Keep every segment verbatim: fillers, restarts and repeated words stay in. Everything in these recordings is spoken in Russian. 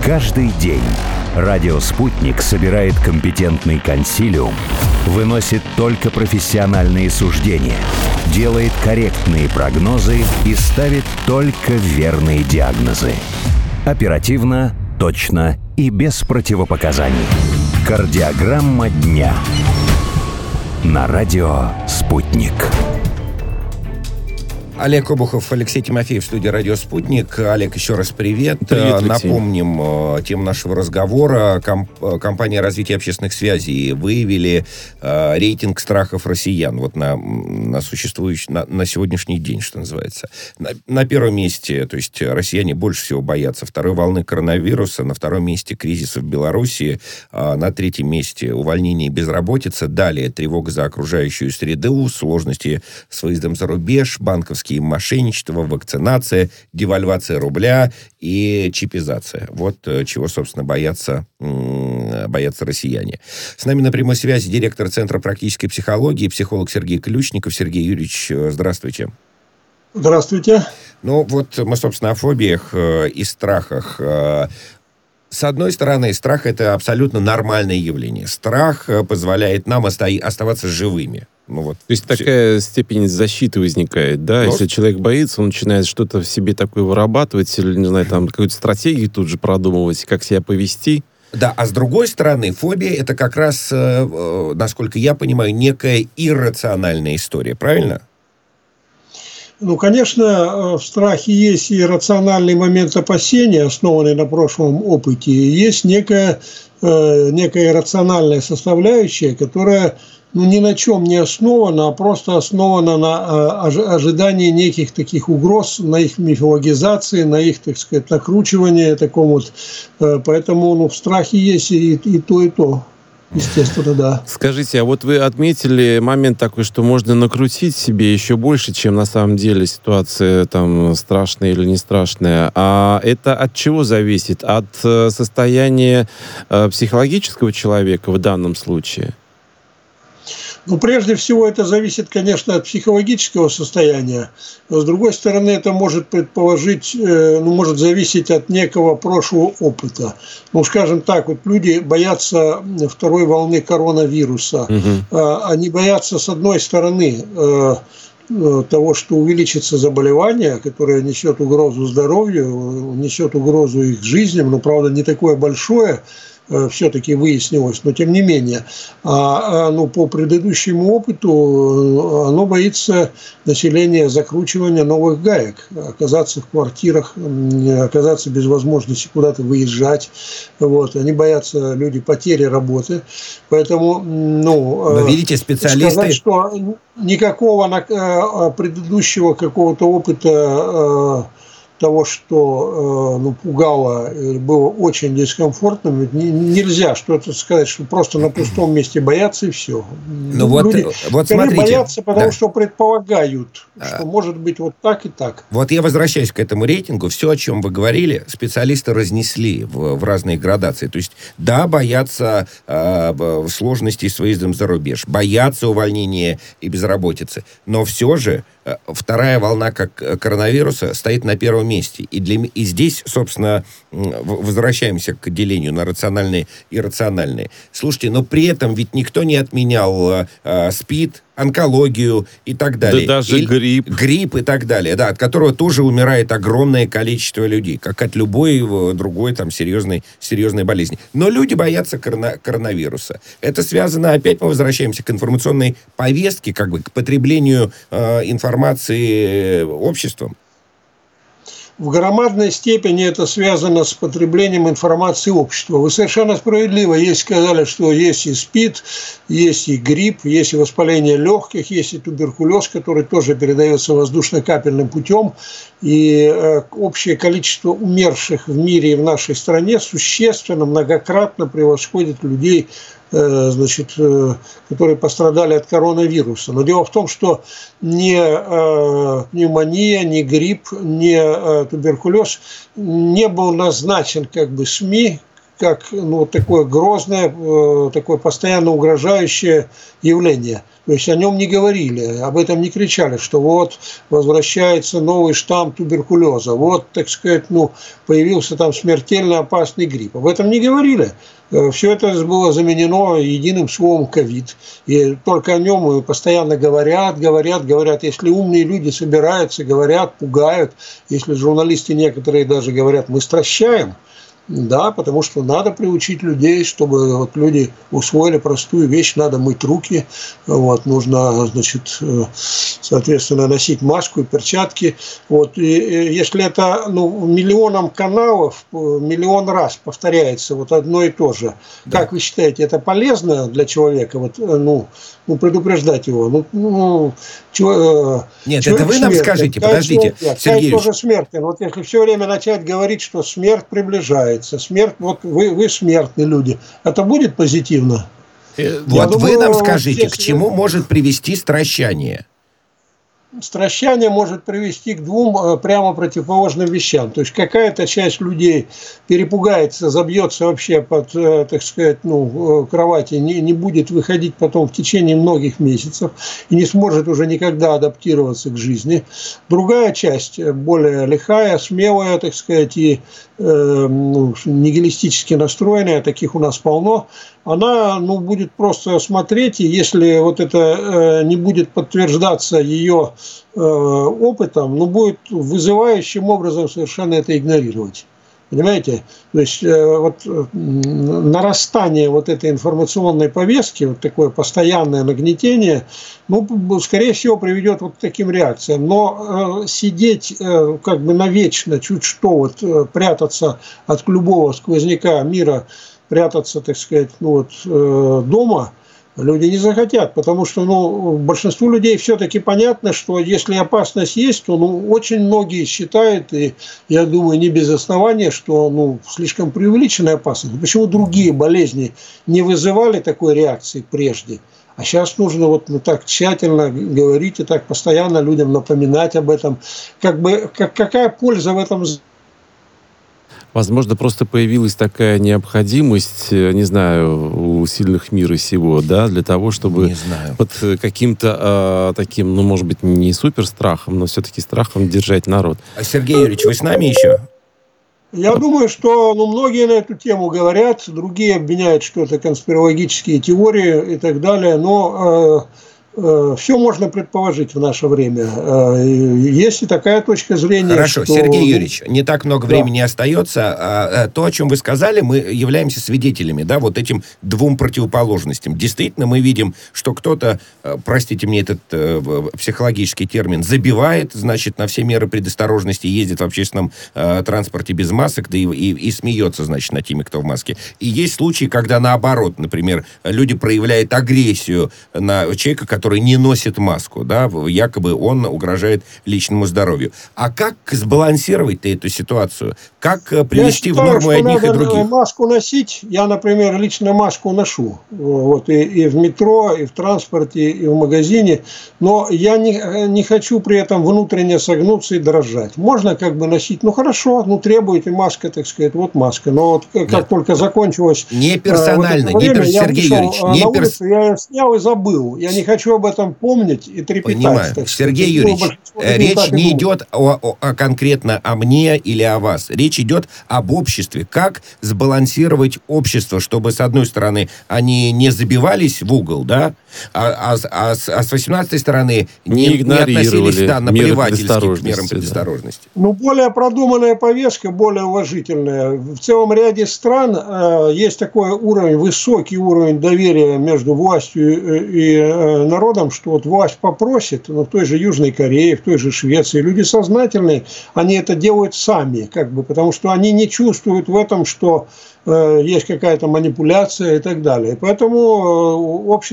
Каждый день радио «Спутник» собирает компетентный консилиум, выносит только профессиональные суждения, делает корректные прогнозы и ставит только верные диагнозы. Оперативно, точно и без противопоказаний. Кардиограмма дня на радио «Спутник». Олег Обухов, Алексей Тимофеев в студии «Радио Спутник». Олег, еще раз привет. Привет, Алексей. Напомним тему нашего разговора. Комп- компания развития общественных связей выявили э, рейтинг страхов россиян вот на, на существующий, на, на сегодняшний день, что называется. На, на первом месте, то есть россияне больше всего боятся второй волны коронавируса, на втором месте кризиса в Беларуси, э, на третьем месте увольнение и безработица, далее тревога за окружающую среду, сложности с выездом за рубеж, банковские мошенничество, вакцинация, девальвация рубля и чипизация. Вот чего, собственно, боятся, боятся россияне. С нами на прямой связи директор Центра практической психологии, психолог Сергей Ключников. Сергей Юрьевич, здравствуйте. Здравствуйте. Ну, вот мы, собственно, о фобиях и страхах. С одной стороны, страх – это абсолютно нормальное явление. Страх позволяет нам оста- оставаться живыми. Ну, вот. То есть все. Такая степень защиты возникает, да? Но... Если человек боится, он начинает что-то в себе такое вырабатывать, или, не знаю, там, какую-то стратегию тут же продумывать, как себя повести. Да, а с другой стороны, фобия – это как раз, э, насколько я понимаю, некая иррациональная история, правильно? Ну, конечно, в страхе есть и рациональный момент опасения, основанный на прошлом опыте, и есть некая, э, некая иррациональная составляющая, которая ну, ни на чем не основана, а просто основана на э, ожидании неких таких угроз, на их мифологизации, на их, так сказать, накручивании таком вот. Э, поэтому ну, в страхе есть и, и то, и то. Естественно, да. Скажите, а вот вы отметили момент такой, что можно накрутить себе еще больше, чем на самом деле ситуация там страшная или не страшная. А это от чего зависит? От состояния э, психологического человека в данном случае? Ну, прежде всего, это зависит, конечно, от психологического состояния. Но, с другой стороны, это может предположить, ну, может зависеть от некого прошлого опыта. Ну, скажем так, вот люди боятся второй волны коронавируса. Угу. Они боятся, с одной стороны, того, что увеличится заболевание, которое несет угрозу здоровью, несет угрозу их жизням, но, правда, не такое большое, все-таки выяснилось, но тем не менее. А, ну, по предыдущему опыту оно боится населения закручивания новых гаек, оказаться в квартирах, оказаться без возможности куда-то выезжать. Вот. Они боятся, люди, потери работы. Поэтому, ну, но, видите, специалисты... сказать, что никакого предыдущего какого-то опыта того, что ну, пугало, было очень дискомфортным, нельзя что-то сказать, что просто на пустом месте боятся и все. Ну, вот, люди вот смотрите, боятся, потому да. что предполагают, что а, может быть вот так и так. Вот я возвращаюсь к этому рейтингу. Все, о чем вы говорили, специалисты разнесли в, в разные градации. То есть, да, боятся э, сложностей с выездом за рубеж, боятся увольнения и безработицы, но все же э, вторая волна как коронавируса стоит на первом месте. И, для, и здесь, собственно, возвращаемся к делению на рациональные и иррациональные. Слушайте, но при этом ведь никто не отменял э, СПИД, онкологию и так далее. Да даже и, грипп. Грипп и так далее, да, от которого тоже умирает огромное количество людей, как от любой другой там серьезной, серьезной болезни. Но люди боятся корона, коронавируса. Это связано, опять мы возвращаемся к информационной повестке, как бы к потреблению э, информации обществом. В громадной степени это связано с потреблением информации общества. Вы совершенно справедливо есть сказали, что есть и СПИД, есть и грипп, есть и воспаление легких, есть и туберкулез, который тоже передается воздушно-капельным путем. И э, общее количество умерших в мире и в нашей стране существенно, многократно превосходит людей, э, значит, э, которые пострадали от коронавируса. Но дело в том, что ни э, пневмония, ни грипп, ни э, туберкулез не был назначен как бы СМИ как ну, такое грозное, такое постоянно угрожающее явление. То есть о нем не говорили, об этом не кричали, что вот возвращается новый штамм туберкулеза, вот, так сказать, ну, появился там смертельно опасный грипп. Об этом не говорили. Все это было заменено единым словом ковид. И только о нем постоянно говорят, говорят, говорят. Если умные люди собираются, говорят, пугают. Если журналисты некоторые даже говорят, мы стращаем. Да, потому что надо приучить людей, чтобы вот люди усвоили простую вещь, надо мыть руки, вот, нужно, значит, соответственно, носить маску и перчатки. Вот, и если это ну, миллионом каналов, миллион раз повторяется вот одно и то же, да. Как вы считаете, это полезно для человека? Вот, ну, ну, предупреждать его? Ну, ну, чего, Нет, это вы нам смертен. Скажите, подождите, Сергей тоже смертен. Вот если все время начать говорить, что смерть приближается, смерть, вот вы, вы смертные люди. Это будет позитивно? Вот думаю, вы нам скажите, здесь... к чему может привести стращание? Стращание может привести к двум прямо противоположным вещам. То есть какая-то часть людей перепугается, забьется вообще под, так сказать, ну, кровати, не, не будет выходить потом в течение многих месяцев и не сможет уже никогда адаптироваться к жизни. Другая часть, более лихая, смелая, так сказать, и э, ну, нигилистически настроенная, таких у нас полно, она ну, будет просто смотреть, и если вот это э, не будет подтверждаться ее э, опытом, ну, будет вызывающим образом совершенно это игнорировать. Понимаете? То есть э, вот, э, нарастание вот этой информационной повестки, вот такое постоянное нагнетение, ну, скорее всего, приведет вот к таким реакциям. Но э, сидеть э, как бы навечно, чуть что, вот, э, прятаться от любого сквозняка мира, прятаться, так сказать, ну вот, э, дома люди не захотят, потому что ну, большинству людей все-таки понятно, что если опасность есть, то ну, очень многие считают, и я думаю, не без основания, что ну, слишком преувеличенная опасность. Почему другие болезни не вызывали такой реакции прежде? А сейчас нужно вот ну, так тщательно говорить и так постоянно людям напоминать об этом. Как бы, как, какая польза в этом? Возможно, просто появилась такая необходимость, не знаю, у сильных мира сего, да, для того, чтобы под каким-то э, таким, ну, может быть, не суперстрахом, но все-таки страхом держать народ. А Сергей Юрьевич, вы с нами еще? Я думаю, что ну, многие на эту тему говорят, другие обвиняют, что это конспирологические теории и так далее, но... Э, все можно предположить в наше время. Есть и такая точка зрения. Хорошо, что... Сергей Юрьевич, не так много да. времени остается. То, о чем вы сказали, мы являемся свидетелями, да, вот этим двум противоположностям. Действительно, мы видим, что кто-то, простите мне этот психологический термин, забивает, значит, на все меры предосторожности, ездит в общественном транспорте без масок, да и, и, и смеется, значит, над теми, кто в маске. И есть случаи, когда наоборот, например, люди проявляют агрессию на человека, который который не носит маску, да, якобы он угрожает личному здоровью. А как сбалансировать эту ситуацию? Как привести считаю, в норму одних и других? Маску носить, я, например, лично маску ношу. Вот, и, и в метро, и в транспорте, и в магазине. Но я не, не хочу при этом внутренне согнуться и дрожать. Можно как бы носить, ну хорошо, ну требуете маска, так сказать, вот маска. Но вот как Нет. только закончилось... Не персонально, вот время, не перс... Сергей Юрьевич. Не на перс... улицу, я ее снял и забыл. Я не хочу об этом помнить и трепетать. Понимаю. Сергей Юрьевич, речь не идет о, о, о конкретно о мне или о вас. Речь идет об обществе. Как сбалансировать общество, чтобы, с одной стороны, они не забивались в угол, да, а, а, а, а с восемнадцатой стороны не, не, не относились да, наплевательски к мерам предосторожности. Да. Ну, более продуманная повестка, более уважительная. В целом ряде стран э, есть такой уровень, высокий уровень доверия между властью и, и э, народом, что вот власть попросит, ну, в той же Южной Корее, в той же Швеции, люди сознательные, они это делают сами, как бы, потому что они не чувствуют в этом, что э, есть какая-то манипуляция и так далее. Поэтому э, общество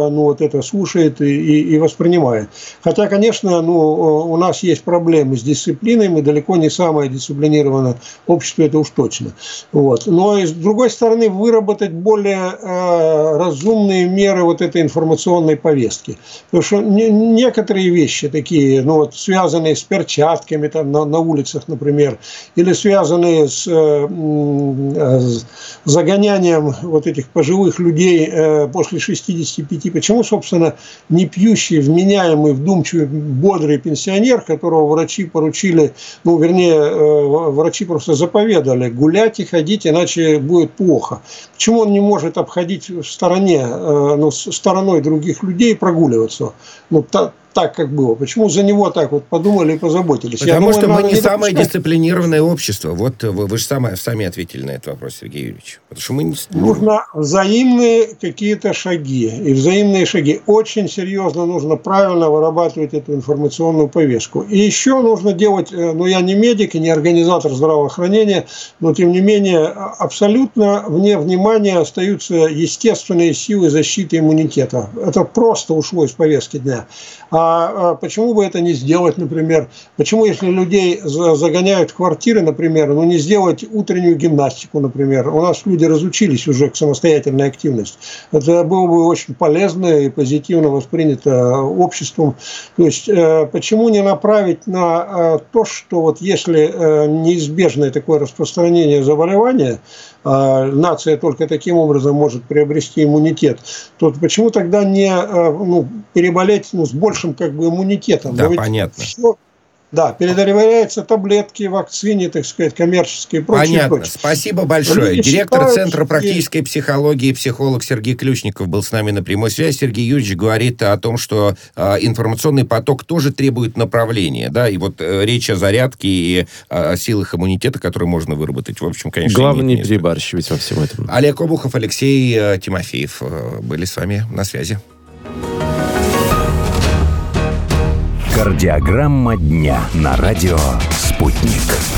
ну, вот это слушает и, и, и воспринимает. Хотя, конечно, ну, у нас есть проблемы с дисциплиной, мы далеко не самое дисциплинированное общество, это уж точно. Вот. Но, с другой стороны, выработать более э, разумные меры вот этой информационной повестки. Потому что не, некоторые вещи такие, ну, вот, связанные с перчатками там, на, на улицах, например, или связанные с, э, с загонянием вот этих пожилых людей э, после шестидесяти пяти. Почему, собственно, не пьющий, вменяемый, вдумчивый, бодрый пенсионер, которого врачи поручили, ну, вернее, э, врачи просто заповедали гулять и ходить, иначе будет плохо. Почему он не может обходить в стороне, э, ну, стороной других людей и прогуливаться? Ну, та, так, как было. Почему за него так вот подумали и позаботились? Потому Я что думаю, мы не, не самое допускать. дисциплинированное общество. Вот вы, вы же сами, сами ответили на этот вопрос, Сергей Юрьевич. Потому что мы не... Нужно взаимные какие-то шаги. И взаимные шаги. Очень серьезно нужно правильно вырабатывать эту информационную повестку. И еще нужно делать, ну, я не медик и не организатор здравоохранения, но, тем не менее, абсолютно вне внимания остаются естественные силы защиты иммунитета. Это просто ушло из повестки дня. А почему бы это не сделать, например? Почему, если людей загоняют в квартиры, например, ну, не сделать утреннюю гимнастику, например? У нас люди разучились уже к самостоятельной активности. Это было бы очень полезно и позитивно воспринято обществом. То есть, почему не направить на то, что вот если неизбежное такое распространение заболевания, нация только таким образом может приобрести иммунитет, то почему тогда не, ну, переболеть, ну, с большим, как бы, иммунитетом? Да, Но понятно. Все, да, передоверяются таблетки, вакцины, так сказать, коммерческие и прочее. Понятно. Прочее. Спасибо большое. Люди Директор считают, Центра что практической психологии, психолог Сергей Ключников был с нами на прямой связи. Сергей Юрьевич говорит о том, что э, информационный поток тоже требует направления, да, и вот э, речь о зарядке и о силах иммунитета, которые можно выработать, в общем, конечно, Главное не место. перебарщивать во всем этом. Олег Обухов, Алексей э, Тимофеев э, были с вами на связи. Кардиограмма дня на радио «Спутник».